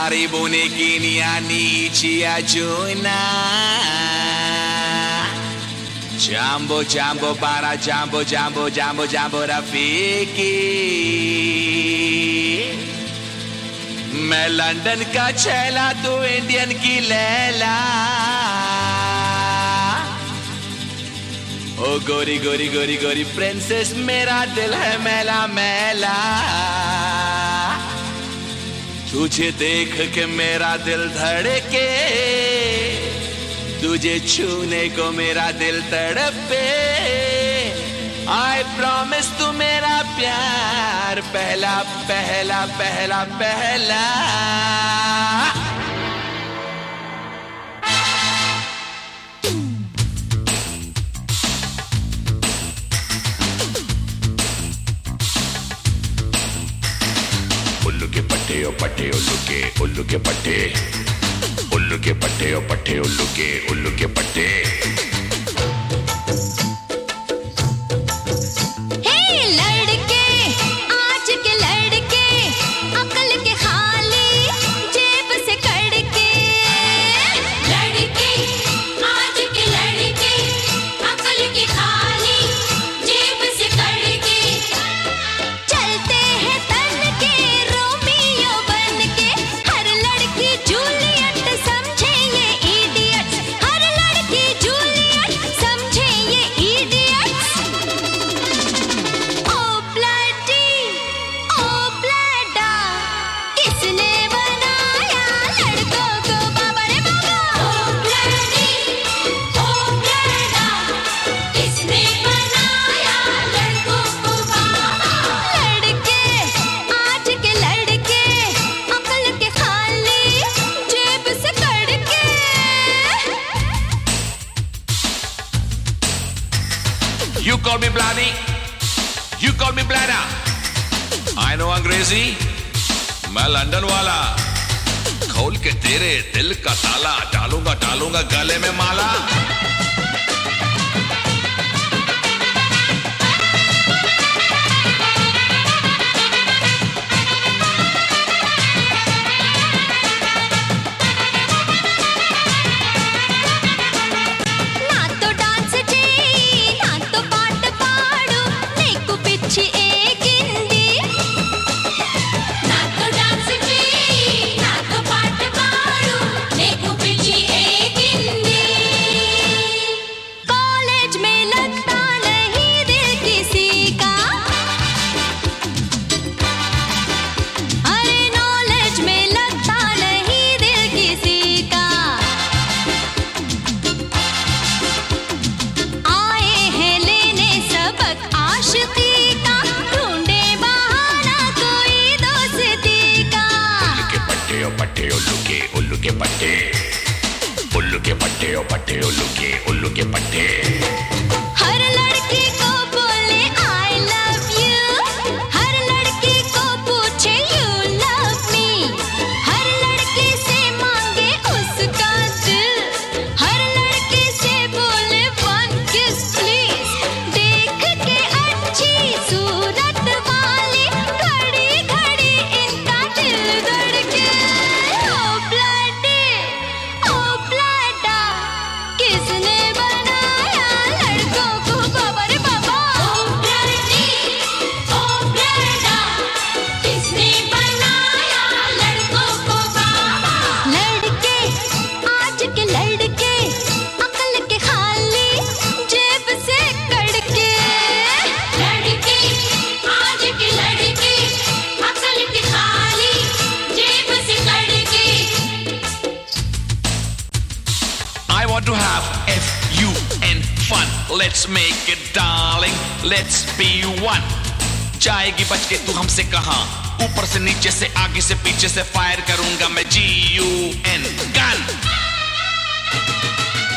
karibuni nchi ya Juna. Jambo jambo bara jambo jambo jambo jambo Rafiki. मैं London का छैला तू Indian की लैला. ओ गोरी गोरी गोरी गोरी प्रिंसेस मेरा दिल है मैला मैला. तुझे देख के मेरा दिल धड़के, तुझे छूने को मेरा दिल तड़पे. I promise तू मेरा प्यार पहला पहला पहला पहला. उल्लू के पट्टे ओ पट्टे उल्लू के पट्टे. उल्लू के पट्टे ओ पट्टे उल्लू के पट्टे. You call me bloody, you call me bladder. I know अंग्रेजी, मैं लंदन वाला. खोल के तेरे दिल का ताला, डालूंगा डालूंगा गले में माला. उल्लू के पट्टे ओ पट्टे उल्लू के पट्टे. हर लड़की को बोले I love you, हर लड़की को पूछे you love me, हर लड़की से मांगे उसका दिल, हर लड़की से बोले one kiss please. देख के अच्छी सूरत वाली घड़ी घड़ी इनका दिल धड़के. ओ ब्लडी ओ ब्लडा, किसने बनाया लड़कों को बाबा रे बाबा. ओ ब्लडी ओ ब्लडा, किसने बनाया लड़कों को बाबा. लड़के आज के लड़के अकल के खाली जेब से कड़के. लड़के आज के लड़के अकल के खाली जेब से कड़के. I want to have F-U-N fun. Let's make it darling, let's be one. जाएगी बच के तू हमसे कहां, ऊपर से नीचे से आगे से पीछे से फायर करूंगा मैं G-U-N गन.